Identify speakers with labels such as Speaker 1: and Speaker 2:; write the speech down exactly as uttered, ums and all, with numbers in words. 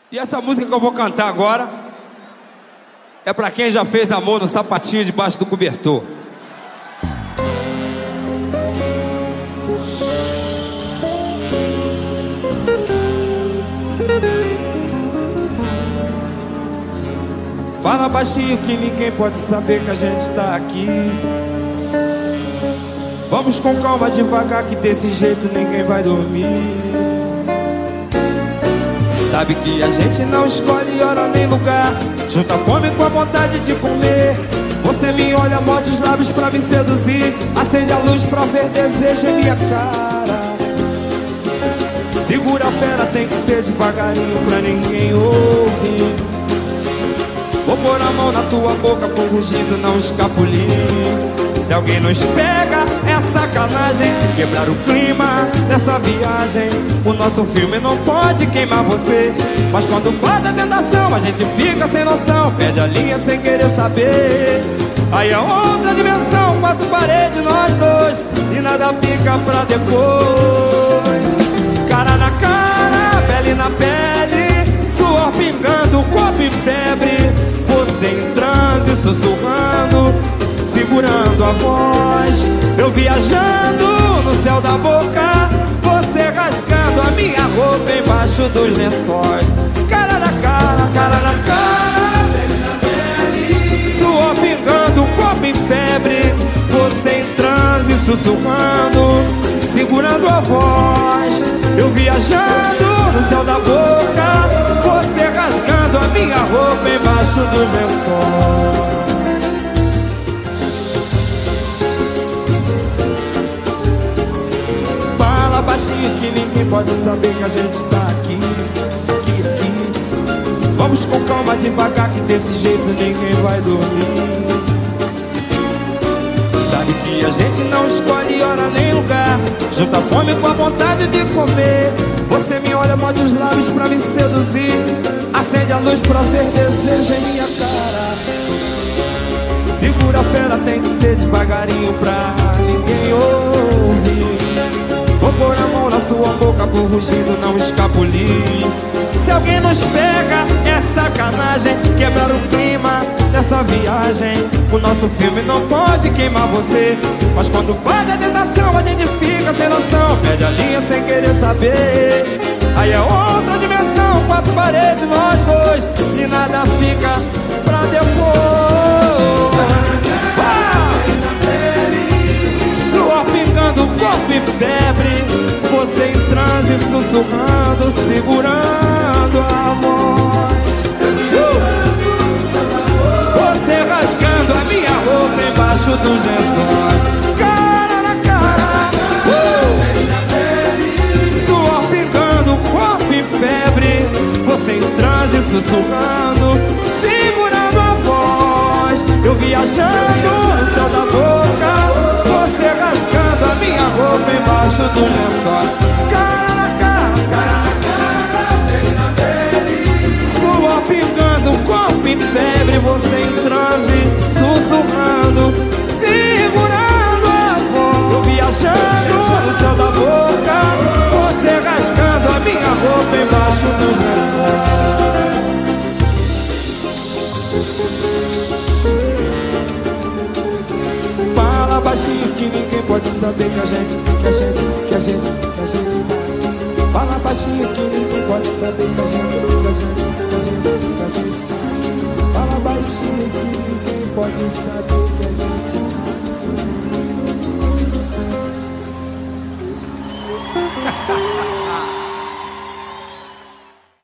Speaker 1: E essa música que eu vou cantar agora é pra quem já fez amor no sapatinho debaixo do cobertor. Fala baixinho que ninguém pode saber que a gente tá aqui. Vamos com calma, devagar, que desse jeito ninguém vai dormir. Sabe que a gente não escolhe hora nem lugar, junta a fome com a vontade de comer. Você me olha, morde os lábios pra me seduzir, acende a luz pra ver desejo em minha cara. Segura a fera, tem que ser devagarinho pra ninguém ouvir. Vou pôr a mão na tua boca com rugido, não escapulir. Se alguém nos pega, é sacanagem, quebrar o clima dessa viagem. O nosso filme não pode queimar você, mas quando bate a tentação, a gente fica sem noção, perde a linha sem querer saber. Aí é outra dimensão, quatro paredes, nós dois, e nada fica pra depois. Cara na cara, pele na pele, suor pingando, corpo em febre. Você em transe, sussurrando, segurando a voz. Eu viajando no céu da boca, você rasgando a minha roupa embaixo dos lençóis. Cara na cara, cara na cara, pele na pele, suor pingando, corpo em febre. Você em transe, sussurrando, segurando a voz. Eu viajando no céu da boca, você rasgando a minha roupa embaixo dos lençóis. Fala baixinho que ninguém pode saber que a gente tá aqui, aqui, aqui. Vamos com calma, devagar, que desse jeito ninguém vai dormir. Sabe que a gente não escolhe hora nem lugar, junta a fome com a vontade de comer. Você me olha, morde os lábios pra me seduzir, acende a luz pra ver desejo em minha cara. Segura a fera, tem que ser devagarinho pra ninguém ouvir. Vou pôr a mão na sua boca pro rugido não escapulir. Se alguém nos pega, é sacanagem, quebrar o clima dessa viagem. O nosso filme não pode queimar você, mas quando bate a tentação, a gente fica sem noção, perde a linha sem querer saber. Aí é outra dimensão, quatro paredes, nós dois, e nada fica pra depois. Ah! Suor pingando, corpo em febre. Você em transe, sussurrando, segurando a voz. Você rasgando a minha roupa embaixo dos lençóis. Cara na cara, uh! Suor pingando, corpo em febre. Você em transe, sussurrando, segurando a voz. Eu viajando no céu da boca, você rasgando a minha roupa embaixo dos lençóis. Cara na cara, cara na cara, pele na pele, suor pingando, corpo em febre. Você em transe, sussurrando, segurando a voz. Eu viajando no céu da boca, você rasgando a minha roupa embaixo dos lençóis. Fala baixinho que ninguém pode saber que a gente, que a gente, que a gente, que a gente tá aqui. Fala baixinho que ninguém pode saber que a gente, que a gente, que a gente, que a gente tá aqui. Fala baixinho que ninguém pode saber.